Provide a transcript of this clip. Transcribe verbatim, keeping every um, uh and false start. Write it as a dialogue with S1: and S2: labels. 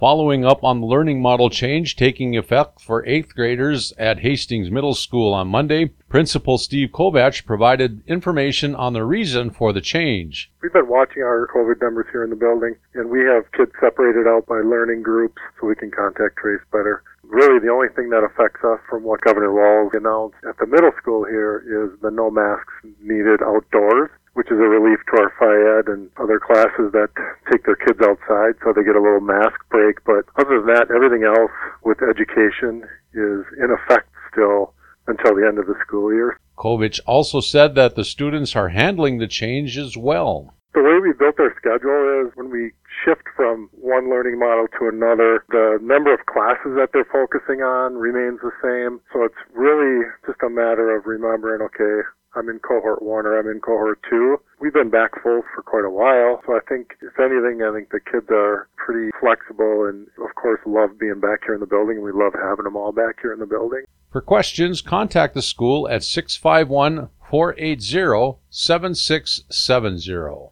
S1: Following up on the learning model change taking effect for eighth graders at Hastings Middle School on Monday, Principal Steve Kovach provided information on the reason for the change.
S2: We've been watching our COVID numbers here in the building, and we have kids separated out by learning groups so we can contact trace better. Really, the only thing that affects us from what Governor Walz announced at the middle school here is the no masks needed outdoors, which is a relief to our Phy Ed and other classes that take their kids outside, so they get a little mask break. But other than that, everything else with education is in effect still until the end of the school year.
S1: Kovach also said that the students are handling the change as well.
S2: The way we built our schedule is when we shift from one learning model to another, the number of classes that they're focusing on remains the same. So it's really just a matter of remembering, okay, I'm in cohort one or I'm in cohort two. We've been back full for quite a while. So I think, if anything, I think the kids are pretty flexible and, of course, love being back here in the building. We love having them all back here in the building.
S1: For questions, contact the school at six five one, four eight zero, seven six seven zero.